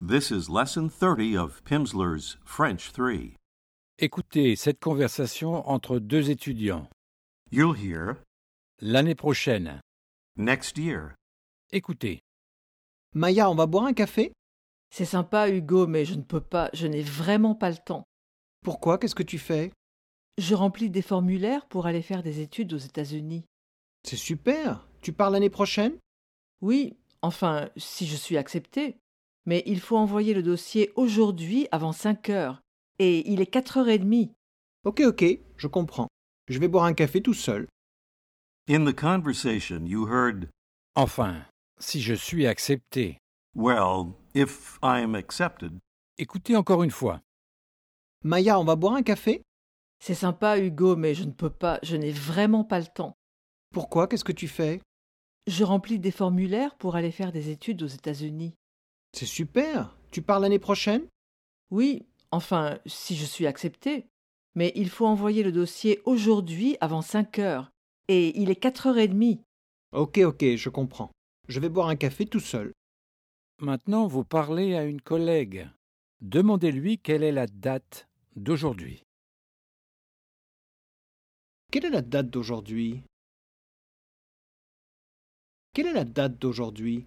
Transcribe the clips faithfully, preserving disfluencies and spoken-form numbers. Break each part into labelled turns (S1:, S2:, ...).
S1: This is lesson thirty of Pimsleur's French three.
S2: Écoutez cette conversation entre deux étudiants.
S1: You'll hear
S2: L'année prochaine.
S1: next year.
S2: Écoutez.
S3: Maya, on va boire un café?
S4: C'est sympa, Hugo, mais je ne peux pas, je n'ai vraiment pas le temps.
S3: Pourquoi? Qu'est-ce que tu fais?
S4: Je remplis des formulaires pour aller faire des études aux États-Unis.
S3: C'est super! Tu pars l'année prochaine?
S4: Oui, enfin, si je suis acceptée. Mais il faut envoyer le dossier aujourd'hui avant cinq heures. Et il est quatre heures trente.
S3: Ok, ok, je comprends. Je vais boire un café tout seul.
S1: In the conversation, you heard,
S2: Enfin, si je suis accepté.
S1: well, if I'm accepted.
S2: Écoutez encore une fois.
S3: Maya, on va boire un café?
S4: C'est sympa, Hugo, mais je ne peux pas, je n'ai vraiment pas le temps.
S3: Pourquoi? Qu'est-ce que tu fais?
S4: Je remplis des formulaires pour aller faire des études aux États-Unis.
S3: C'est super! Tu pars l'année prochaine?
S4: Oui, enfin, si je suis acceptée. Mais il faut envoyer le dossier aujourd'hui avant cinq heures. Et il est quatre heures trente.
S3: Ok, ok, je comprends. Je vais boire un café tout seul.
S2: Maintenant, vous parlez à une collègue. Demandez-lui quelle est la date d'aujourd'hui.
S3: Quelle est la date d'aujourd'hui? Quelle est la date d'aujourd'hui?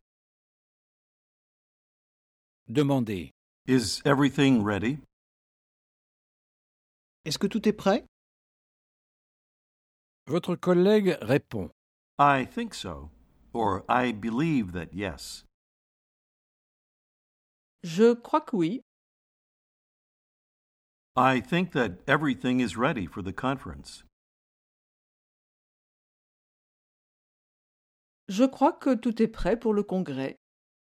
S2: Demandez.
S1: Is everything ready?
S3: Est-ce que tout est prêt?
S2: Votre collègue répond.
S1: I think so. Or I believe that yes.
S4: Je crois que oui.
S1: I think that everything is ready for the conference.
S4: Je crois que tout est prêt pour le congrès.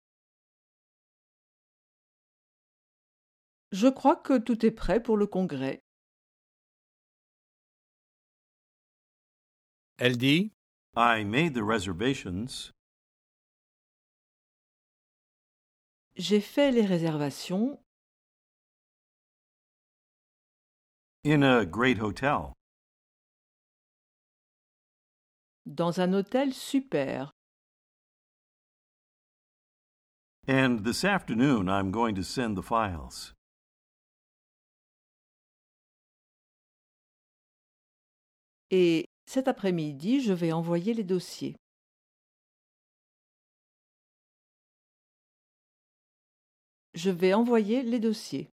S4: Je crois que tout est prêt pour le congrès.
S2: Elle dit.
S1: I made the reservations.
S4: J'ai fait les réservations
S1: In a great hotel.
S4: dans un hôtel super.
S1: And this afternoon I'm going to send the files.
S4: Et cet après-midi, je vais envoyer les dossiers. Je vais envoyer les dossiers.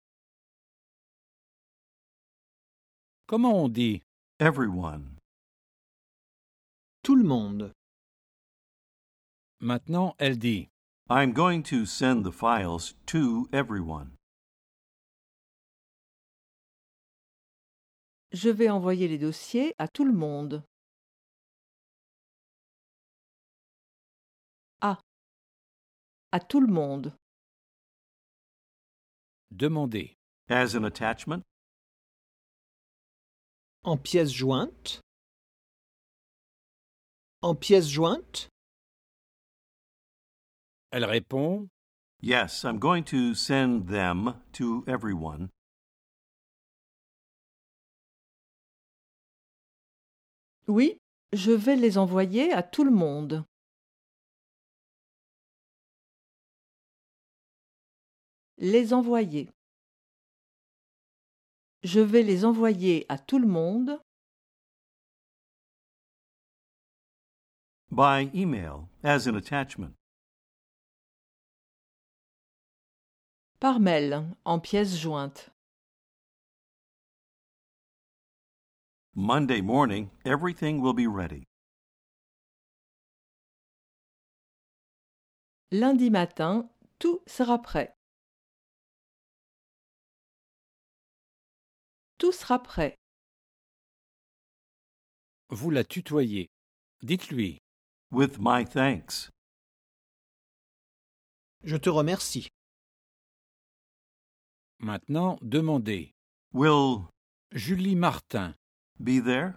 S2: Comment on dit?
S1: Everyone.
S3: Tout le monde.
S2: Maintenant, elle dit.
S1: I'm going to send the files to everyone.
S4: Je vais envoyer les dossiers à tout le monde. À. À tout le monde.
S2: Demandez.
S1: As an attachment?
S3: En pièces jointes? En pièces jointes?
S2: Elle répond.
S1: Yes, I'm going to send them to everyone.
S4: Oui, je vais les envoyer à tout le monde. Les envoyer. Je vais les envoyer à tout le monde
S1: By email, as an attachment.
S4: par mail, en pièces jointes.
S1: Monday morning, everything will be ready.
S4: Lundi matin, tout sera prêt. Tout sera prêt.
S2: Vous la tutoyez. Dites-lui.
S1: With my thanks.
S3: Je te remercie.
S2: Maintenant, demandez.
S1: Will
S2: Julie Martin.
S1: be there?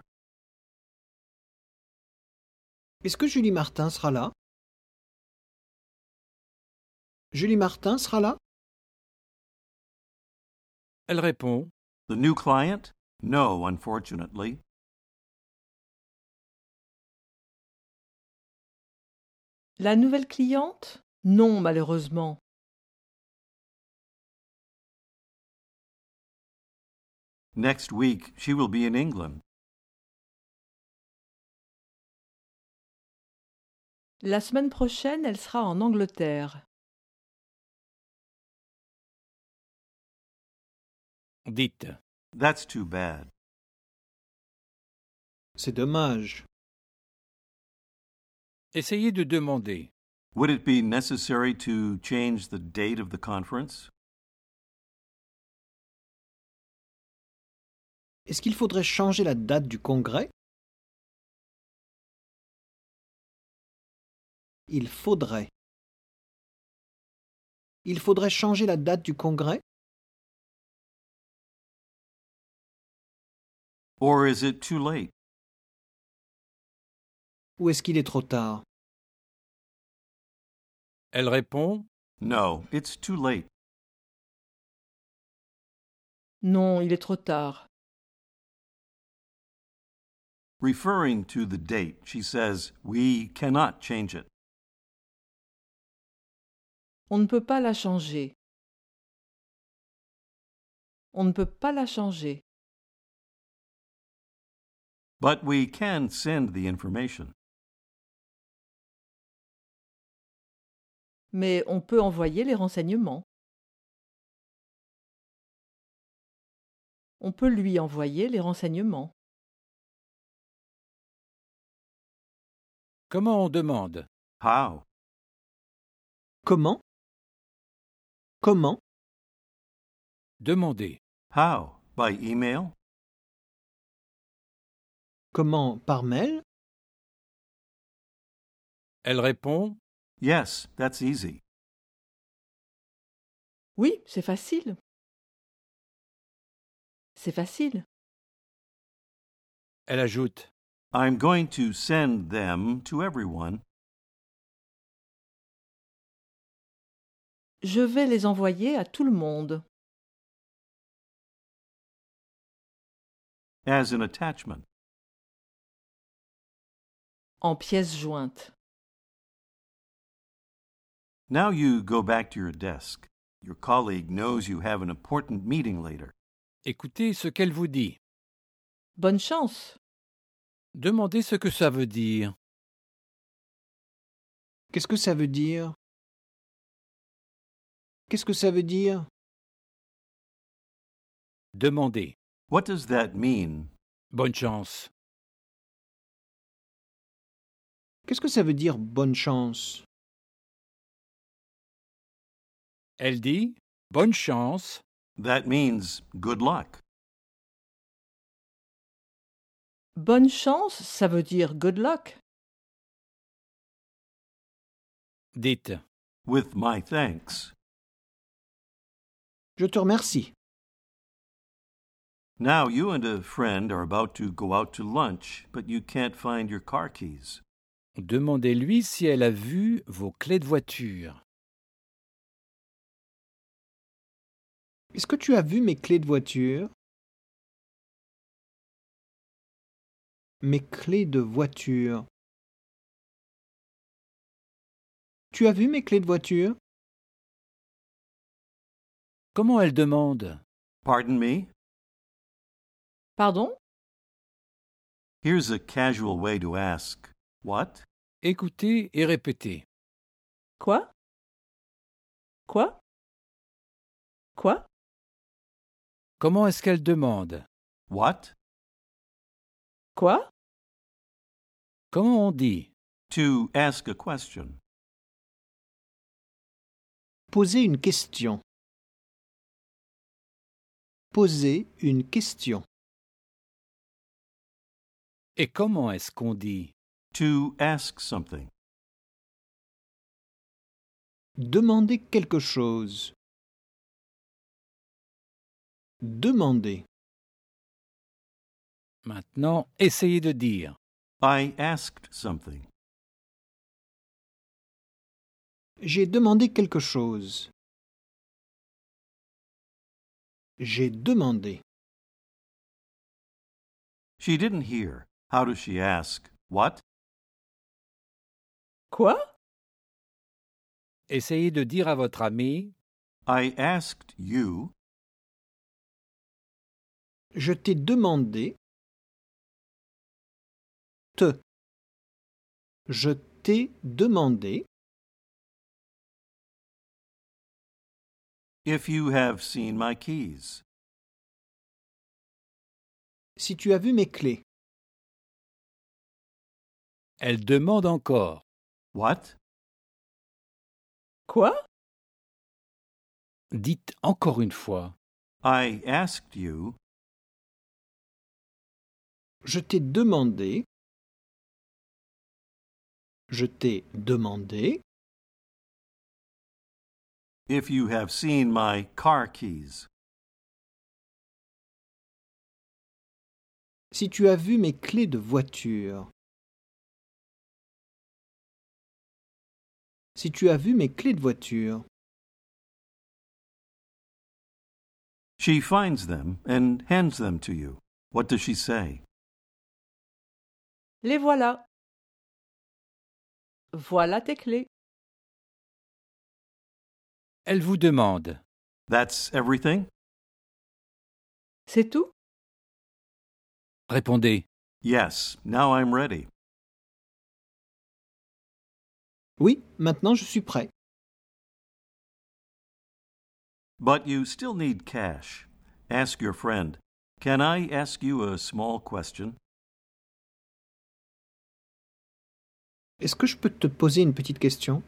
S3: Est-ce que Julie Martin sera là? Julie Martin sera là?
S2: Elle répond.
S1: The new client? No, unfortunately.
S4: La nouvelle cliente? Non, malheureusement.
S1: Next week, she will be in England.
S4: La semaine prochaine, elle sera en Angleterre.
S2: Dites.
S1: That's too bad.
S3: C'est dommage.
S2: Essayez de demander.
S1: Would it be necessary to change the date of the conference?
S3: Est-ce qu'il faudrait changer la date du congrès? Il faudrait. Il faudrait changer la date du congrès?
S1: Or is it too late?
S3: Ou est-ce qu'il est trop tard?
S2: Elle répond.
S1: No, it's too late.
S4: Non, il est trop tard.
S1: Referring to the date, she says, we cannot change it.
S4: On ne peut pas la changer. On ne peut pas la changer.
S1: But we can send the information.
S4: Mais on peut envoyer les renseignements. On peut lui envoyer les renseignements.
S2: Comment on demande?
S1: How?
S3: Comment? Comment?
S2: Demandez.
S1: How? By email?
S3: Comment? Par mail?
S2: Elle répond.
S1: Yes, that's easy.
S4: Oui, c'est facile. C'est facile.
S2: Elle ajoute.
S1: I'm going to send them to everyone.
S4: Je vais les envoyer à tout le monde.
S1: As an attachment.
S4: En pièces jointes.
S1: Now you go back to your desk. Your colleague knows you have an important meeting later.
S2: Écoutez ce qu'elle vous dit.
S4: Bonne chance.
S2: Demandez ce que ça veut dire.
S3: Qu'est-ce que ça veut dire? Qu'est-ce que ça veut dire?
S2: Demandez.
S1: What does that mean?
S2: Bonne chance.
S3: Qu'est-ce que ça veut dire bonne chance?
S2: Elle dit bonne chance.
S1: That means good luck.
S4: Bonne chance, ça veut dire good luck.
S2: Dites.
S1: With my thanks.
S3: Je te remercie.
S1: Now you and a friend are about to go out to lunch, but you can't find your car keys.
S2: Demandez-lui si elle a vu vos clés de voiture.
S3: Est-ce que tu as vu mes clés de voiture? Mes clés de voiture. Tu as vu mes clés de voiture?
S2: Comment elle demande?
S1: Pardon me?
S4: Pardon?
S1: Here's a casual way to ask. What?
S2: Écoutez et répétez.
S4: Quoi? Quoi? Quoi?
S2: Comment est-ce qu'elle demande?
S1: What?
S4: Quoi?
S2: Comment on dit?
S1: To ask a question.
S3: Poser une question. Poser une question.
S2: Et comment est-ce qu'on dit?
S1: To ask something.
S3: Demander quelque chose. Demander.
S2: Maintenant, essayez de dire.
S1: I asked something.
S3: J'ai demandé quelque chose. J'ai demandé.
S1: She didn't hear. How does she ask? What?
S4: Quoi?
S2: Essayez de dire à votre ami.
S1: I asked you.
S3: Je t'ai demandé. Te. Je t'ai demandé.
S1: If you have seen my keys.
S3: Si tu as vu mes clés.
S2: Elle demande encore.
S1: What?
S4: Quoi?
S2: Dites encore une fois.
S1: I asked you.
S3: Je t'ai demandé. Je t'ai demandé.
S1: If you have seen my car keys.
S3: Si tu as vu mes clés de voiture. Si tu as vu mes clés de voiture.
S1: She finds them and hands them to you. What does she say?
S4: Les voilà. Voilà tes clés.
S2: Elle vous demande.
S1: That's everything?
S4: C'est tout?
S2: Répondez.
S1: Yes, now I'm ready.
S3: Oui, maintenant je suis prêt.
S1: But you still need cash. Ask your friend, can I ask you a small question?
S3: Est-ce que je peux te poser une petite question?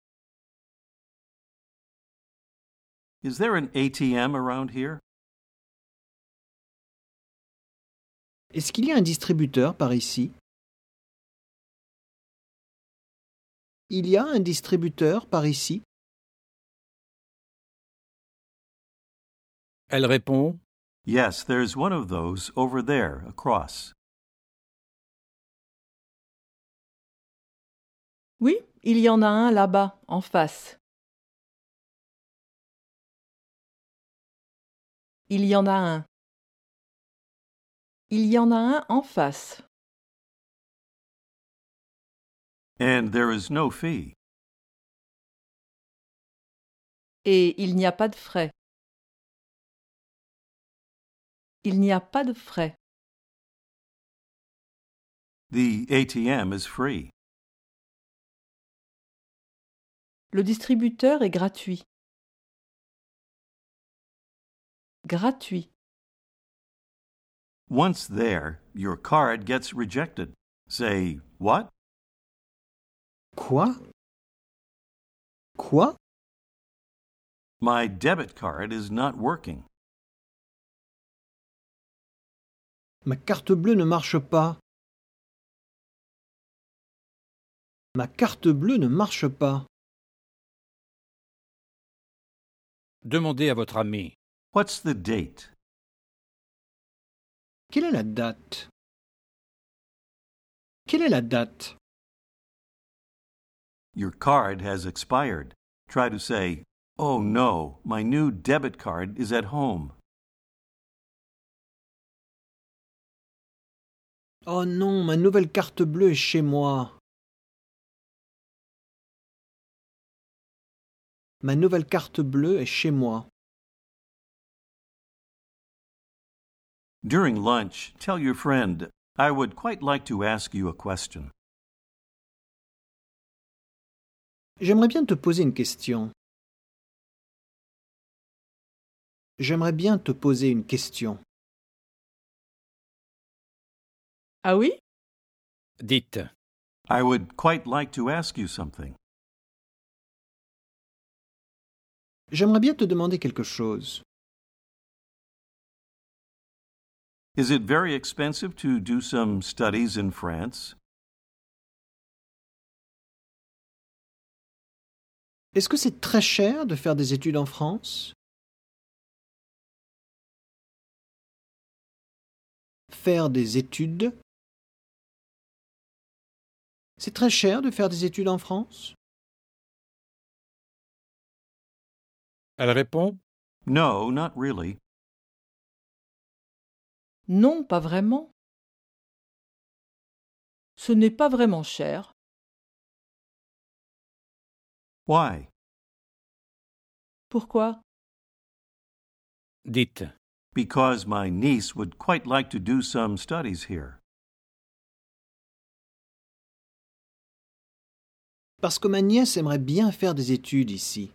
S1: Is there an A T M around here?
S3: Est-ce qu'il y a un distributeur par ici? Il y a un distributeur par ici?
S2: Elle répond.
S1: Yes, there's one of those over there, across.
S4: Oui, il y en a un là-bas, en face. Il y en a un. Il y en a un en face.
S1: And there is no fee.
S4: Et il n'y a pas de frais. Il n'y a pas de frais.
S1: The A T M is free.
S4: Le distributeur est gratuit. Gratuit.
S1: Once there, your card gets rejected. Say, what?
S3: Quoi? Quoi?
S1: My debit card is not working.
S3: Ma carte bleue ne marche pas. Ma carte bleue ne marche pas.
S2: Demandez à votre ami.
S1: What's the date?
S3: Quelle est la date? Quelle est la date?
S1: Your card has expired. Try to say, oh no, my new debit card is at home.
S3: Oh non, ma nouvelle carte bleue est chez moi. Ma nouvelle carte bleue est chez moi.
S1: During lunch, tell your friend, I would quite like to ask you a question.
S3: J'aimerais bien te poser une question. J'aimerais bien te poser une question.
S4: Ah oui?
S2: Dites.
S1: I would quite like to ask you something.
S3: J'aimerais bien te demander quelque chose.
S1: Is it very expensive to do some studies in France?
S3: Est-ce que c'est très cher de faire des études en France? Faire des études? C'est très cher de faire des études en France?
S2: Elle répond.
S1: No, not really.
S4: Non, pas vraiment. Ce n'est pas vraiment cher.
S1: Why?
S4: Pourquoi?
S2: Dites.
S1: Because my niece would quite like to do some studies here.
S3: Parce que ma nièce aimerait bien faire des études ici.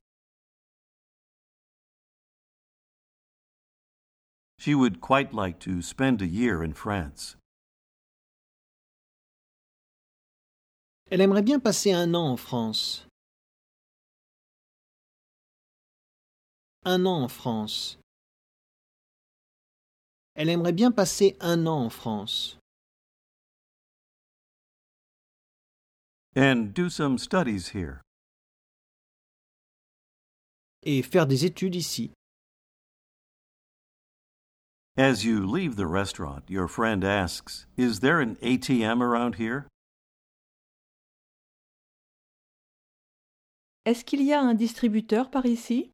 S1: She would quite like to spend a year in France.
S3: Elle aimerait bien passer un an en France. Un an en France. Elle aimerait bien passer un an en France.
S1: And do some studies here.
S3: Et faire des études ici.
S1: As you leave the restaurant, your friend asks, "Is there an A T M around here?"
S4: Est-ce qu'il y a un distributeur par ici?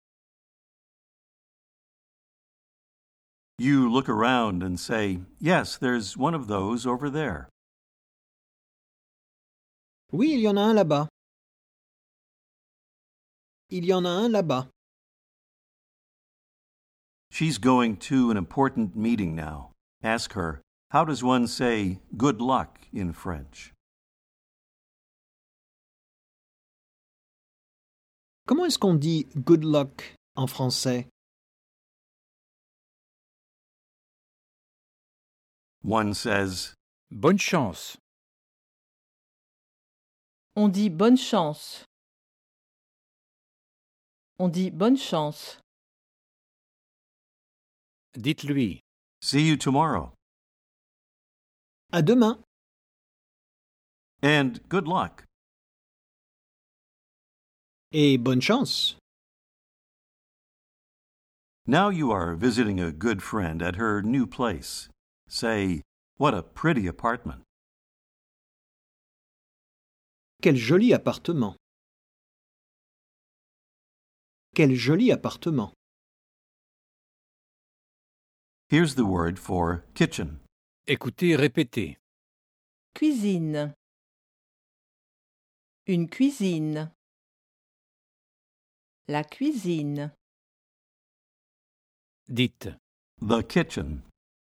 S1: You look around and say, "Yes, there's one of those over there."
S3: Oui, il y en a un là-bas. Il y en a un là-bas.
S1: She's going to an important meeting now. Ask her, how does one say good luck in French?
S3: Comment est-ce qu'on dit good luck en français?
S1: One says,
S2: Bonne chance.
S4: On dit bonne chance. On dit bonne chance.
S2: Dites-lui.
S1: "See you tomorrow."
S3: À demain.
S1: And good luck.
S3: Et bonne chance.
S1: Now you are visiting a good friend at her new place. Say, "What a pretty apartment."
S3: Quel joli appartement. Quel joli appartement.
S1: Here's the word for kitchen.
S2: Écoutez, répétez.
S4: Cuisine. Une cuisine. La cuisine.
S2: Dites.
S1: The kitchen.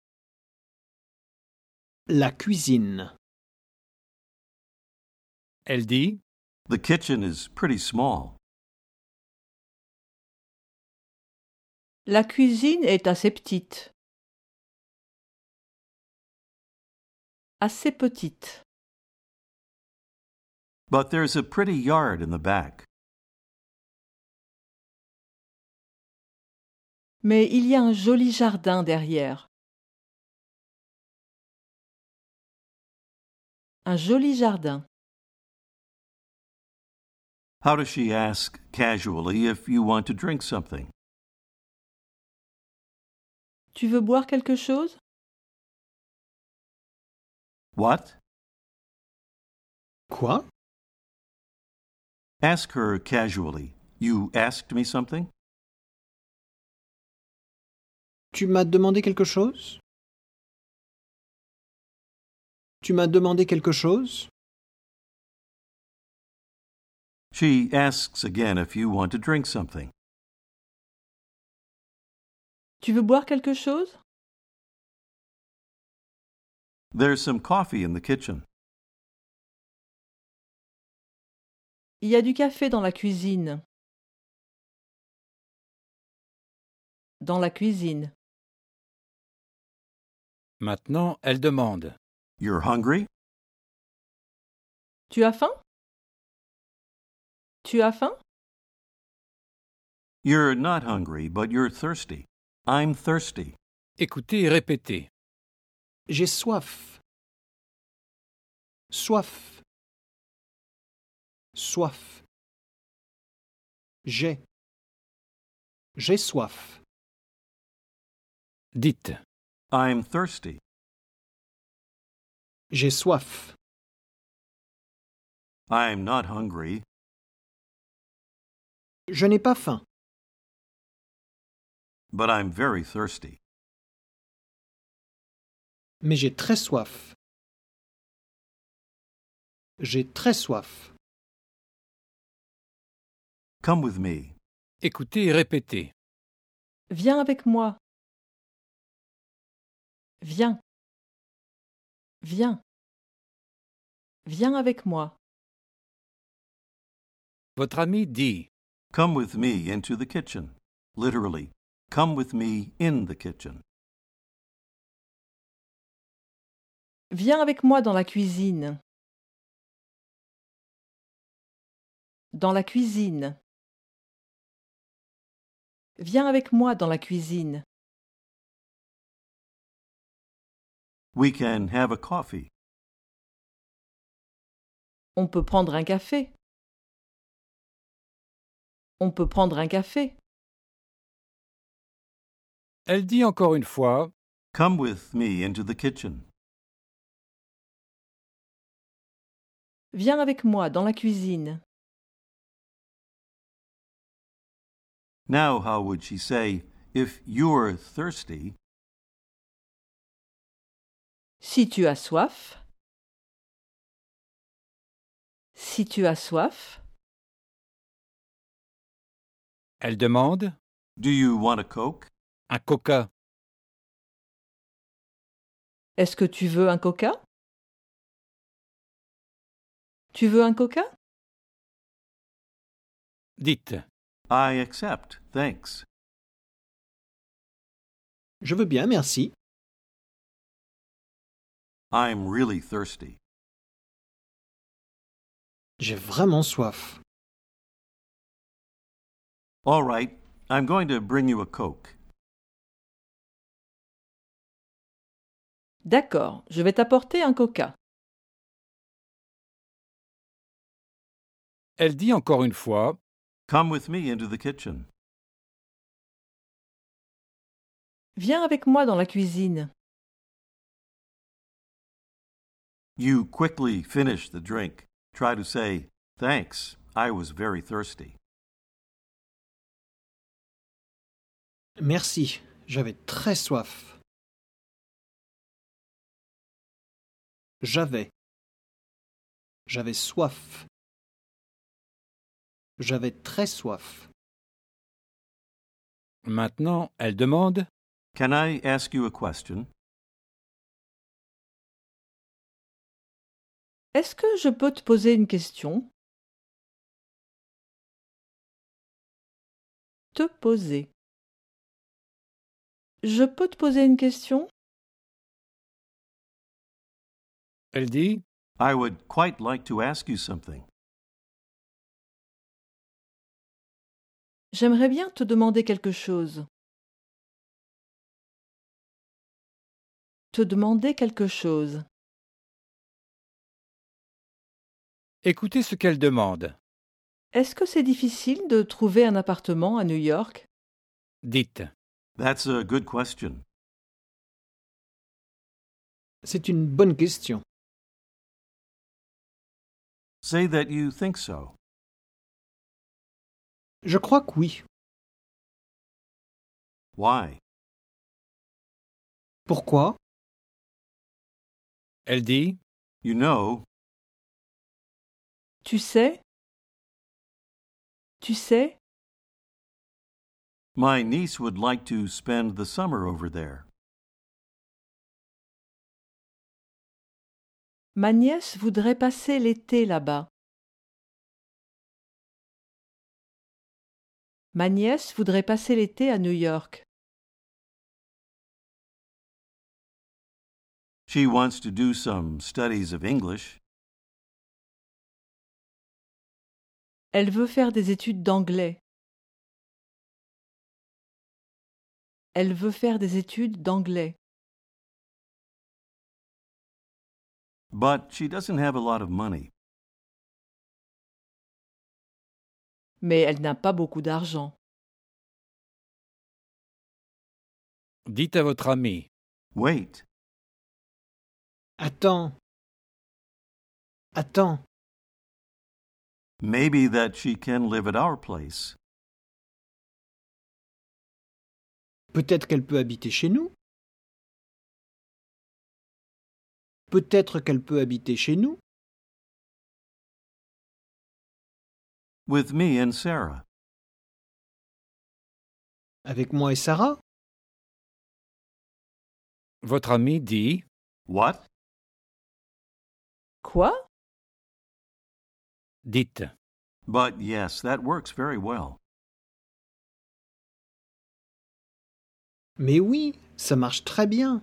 S3: La cuisine.
S2: Elle dit.
S1: The kitchen is pretty small.
S4: La cuisine est assez petite. Assez petite.
S1: But there's a pretty yard in the back.
S4: Mais il y a un joli jardin derrière. Un joli jardin.
S1: How does she ask casually if you want to drink something?
S4: Tu veux boire quelque chose?
S1: What?
S3: Quoi?
S1: Ask her casually. You asked me something?
S3: Tu m'as demandé quelque chose? Tu m'as demandé quelque chose?
S1: She asks again if you want to drink something.
S4: Tu veux boire quelque chose?
S1: There's some coffee in the kitchen.
S4: Il y a du café dans la cuisine. Dans la cuisine.
S2: Maintenant, elle demande.
S1: You're hungry?
S4: Tu as faim? Tu as faim?
S1: You're not hungry, but you're thirsty. I'm thirsty.
S2: Écoutez et répétez.
S3: J'ai soif. Soif. Soif. J'ai. J'ai soif.
S2: Dites.
S1: I'm thirsty.
S3: J'ai soif.
S1: I'm not hungry.
S3: Je n'ai pas faim.
S1: But I'm very thirsty.
S3: Mais j'ai très soif. J'ai très soif.
S1: Come with me.
S2: Écoutez et répétez.
S4: Viens avec moi. Viens. Viens. Viens avec moi.
S2: Votre ami dit
S1: Come with me into the kitchen. Literally, come with me in the kitchen.
S4: Viens avec moi dans la cuisine. Dans la cuisine. Viens avec moi dans la cuisine.
S1: We can have a coffee.
S4: On peut prendre un café. On peut prendre un café.
S2: Elle dit encore une fois
S1: Come with me into the kitchen.
S4: Viens avec moi dans la cuisine.
S1: Now, how would she say, if you're thirsty,
S4: Si tu as soif. Si tu as soif.
S2: Elle demande
S1: do you want a Coke?
S2: un coca.
S4: Est-ce que tu veux un coca? Tu veux un coca?
S2: Dites
S1: I accept, thanks.
S3: Je veux bien, merci.
S1: I'm really thirsty.
S3: J'ai vraiment soif.
S1: All right, I'm going to bring you a Coke.
S4: D'accord, je vais t'apporter un coca.
S2: Elle dit encore une fois
S1: Come with me into the kitchen.
S4: Viens avec moi dans la cuisine.
S1: You quickly finish the drink. Try to say, thanks, I was very thirsty.
S3: Merci, j'avais très soif. J'avais. J'avais soif. J'avais très soif.
S2: Maintenant, elle demande
S1: Can I ask you a question?
S4: Est-ce que je peux te poser une question? Te poser. Je peux te poser une question?
S2: Elle dit
S1: I would quite like to ask you something.
S4: J'aimerais bien te demander quelque chose. Te demander quelque chose.
S2: Écoutez ce qu'elle demande.
S4: Est-ce que c'est difficile de trouver un appartement à New York?
S2: Dites
S1: That's a good question.
S3: C'est une bonne question.
S1: Say that you think so.
S3: Je crois que oui.
S1: Why?
S3: Pourquoi?
S2: Elle dit
S1: You know,
S4: Tu sais? Tu sais?
S1: my niece would like to spend the summer over there.
S4: Ma nièce voudrait passer l'été là-bas. Ma nièce voudrait passer l'été à New York.
S1: She wants to do some studies of English.
S4: Elle veut faire des études d'anglais. Elle veut faire des études d'anglais.
S1: But she doesn't have a lot of money.
S4: Mais elle n'a pas beaucoup d'argent.
S2: Dites à votre ami
S1: Wait,
S3: Attends. Attends.
S1: maybe that she can live at our place.
S3: Peut-être qu'elle peut habiter chez nous. Peut-être qu'elle peut habiter chez nous.
S1: With me and Sarah.
S3: Avec moi et Sarah.
S2: Votre ami dit
S1: What?
S4: Quoi?
S2: dites.
S1: But yes, that works very well.
S3: Mais oui, ça marche très bien.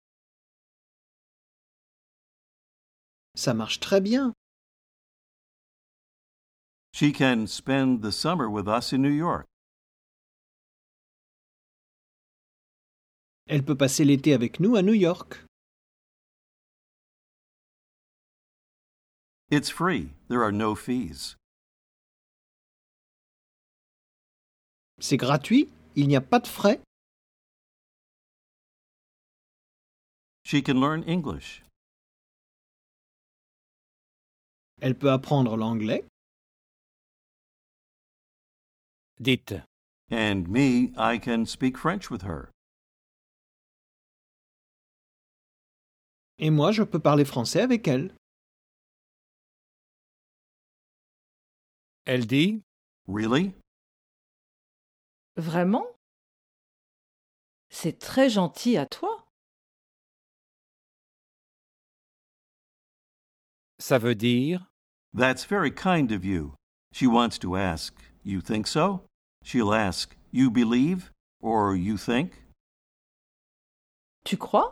S3: Ça marche très bien.
S1: She can spend the summer with us in New York.
S3: Elle peut passer l'été avec nous à New York.
S1: It's free. There are no fees.
S3: C'est gratuit, il n'y a pas de frais.
S1: She can learn English.
S3: Elle peut apprendre l'anglais.
S2: Dites.
S1: And me, I can speak French with her.
S3: Et moi, je peux parler français avec elle.
S2: Elle dit
S1: Really?
S4: Vraiment? C'est très gentil à toi.
S2: ça veut dire
S1: That's very kind of you. She wants to ask, You think so? She'll ask, You believe? Or you think?
S4: Tu crois?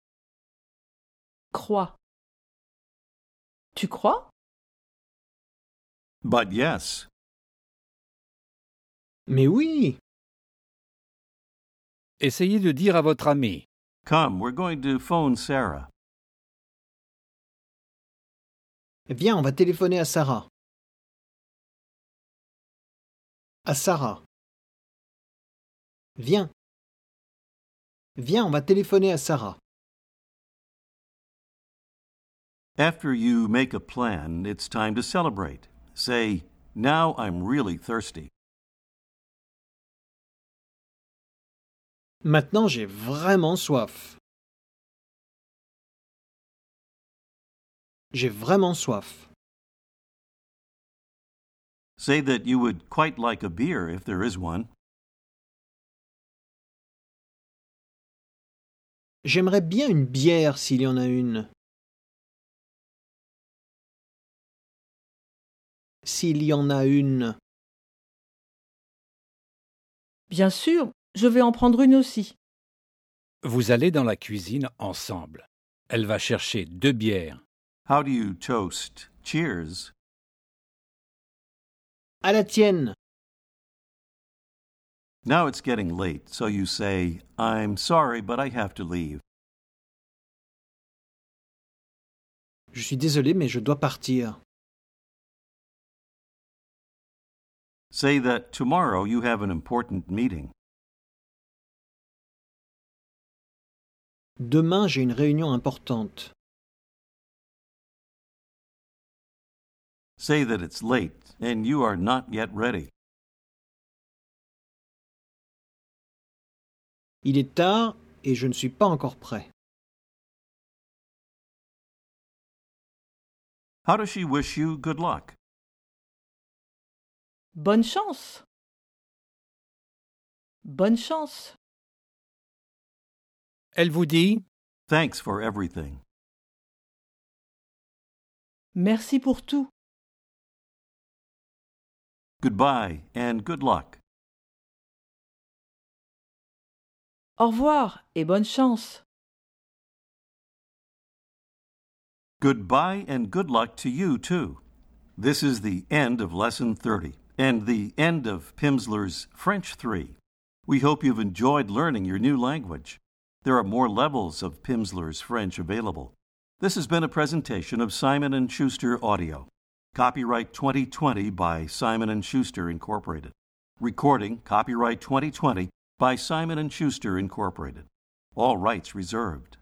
S4: Crois. Tu crois?
S1: But yes.
S3: Mais oui,
S2: essayez de dire à votre ami.
S1: Come, we're going to phone Sarah.
S3: viens, on va téléphoner à Sarah. À Sarah. Viens. Viens, on va téléphoner à Sarah.
S1: After you make a plan, it's time to celebrate. Say, Now I'm really thirsty.
S3: Maintenant, j'ai vraiment soif. J'ai vraiment soif.
S1: Say that you would quite like a beer if there is one.
S3: J'aimerais bien une bière s'il y en a une. S'il y en a une.
S4: Bien sûr, je vais en prendre une aussi.
S2: Vous allez dans la cuisine ensemble. Elle va chercher deux bières.
S1: How do you toast? Cheers.
S3: À la tienne.
S1: Now it's getting late, so you say, I'm sorry, but I have to leave.
S3: Je suis désolé, mais je dois partir.
S1: Say that tomorrow you have an important meeting.
S3: Demain, j'ai une réunion importante.
S1: Say that it's late and you are not yet ready.
S3: Il est tard et je ne suis pas encore prêt.
S1: How does she wish you good luck?
S4: Bonne chance. Bonne chance.
S2: Elle vous dit
S1: Thanks for everything.
S4: Merci pour tout.
S1: Goodbye and good luck.
S4: Au revoir et bonne chance.
S1: Goodbye and good luck to you, too. This is the end of Lesson thirty and the end of Pimsleur's French three. We hope you've enjoyed learning your new language. There are more levels of Pimsleur's French available. This has been a presentation of Simon and Schuster Audio. Copyright twenty twenty by Simon and Schuster Incorporated. Recording copyright twenty twenty by Simon and Schuster Incorporated. All rights reserved.